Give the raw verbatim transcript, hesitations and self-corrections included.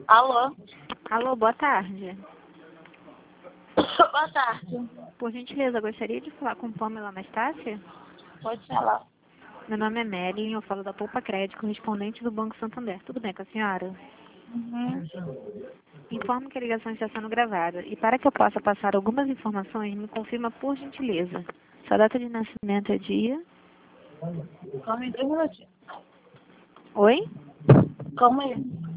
Alô? Alô, boa tarde. Boa tarde. Por gentileza, gostaria de falar com Pamela Anastácia? Pode falar. Meu nome é Melly, eu falo da Poupa Crédito, correspondente do Banco Santander. Tudo bem com a senhora? Uhum. Informo que a ligação está sendo gravada e para que eu possa passar algumas informações, me confirma por gentileza. Sua data de nascimento é dia... Calma aí, dois minutinhos. Oi? Calma aí.